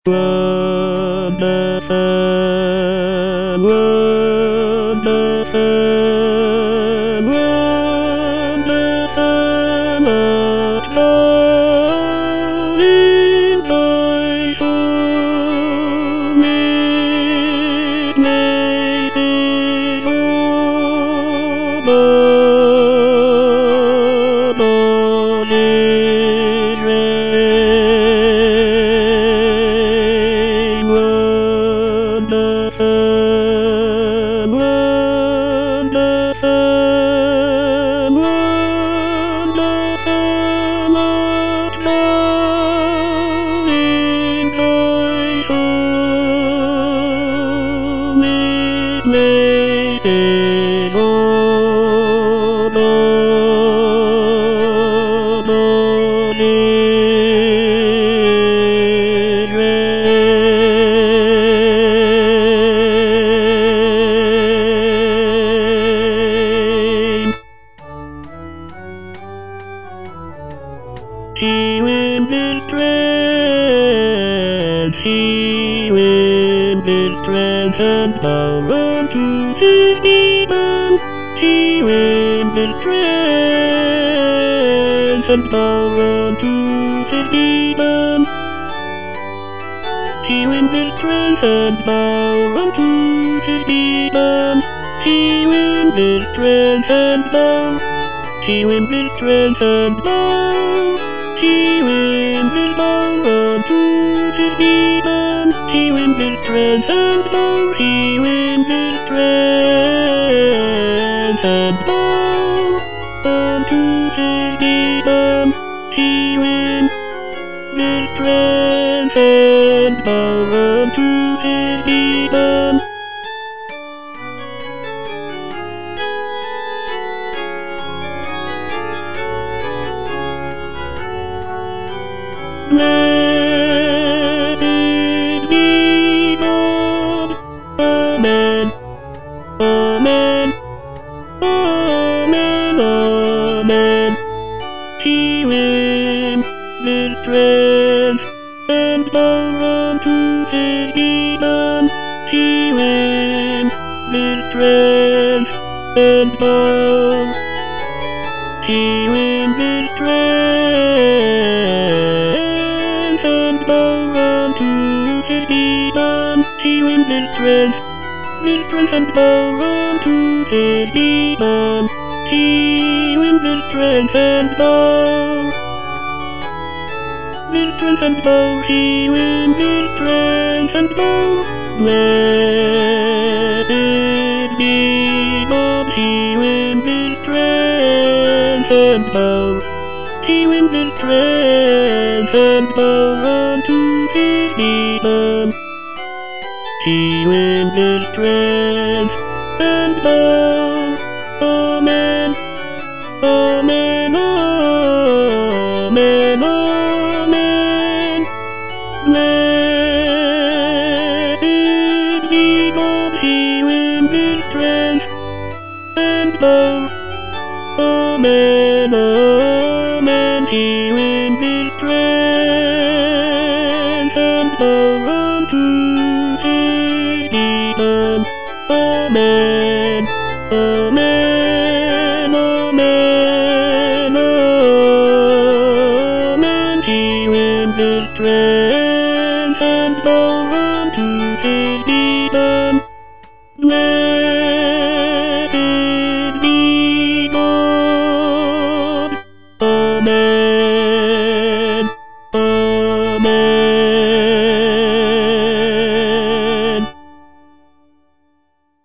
She will be strength, she will be strength and power to his demon. She will be strength and power to his demon. She will be strength and power to his demon. She will be strength and power. She will be strength and power. She will be power to his demon. She will be strength and power. She will be strength and power to his demon. She will be strength and power to his demon. Let it be done. Amen. Amen. Amen. Amen. She will be strength and power to his demon. She will be strength and power. She will be strength and power to his demon. She will be strength and power to his demon. She will be strength and power. Be strength and power. She will be strength and power. Let it be done. She will be strength and power. She will be strength and power to his demon. She will be strength and power. Amen. Amen. Amen. Amen. Let it be done. She will be strength and power. Amen. Amen. She will be strength and power to his demon. Amen. Amen. Amen. Amen. She will be strength and power to his demon. Let it be done. Amen.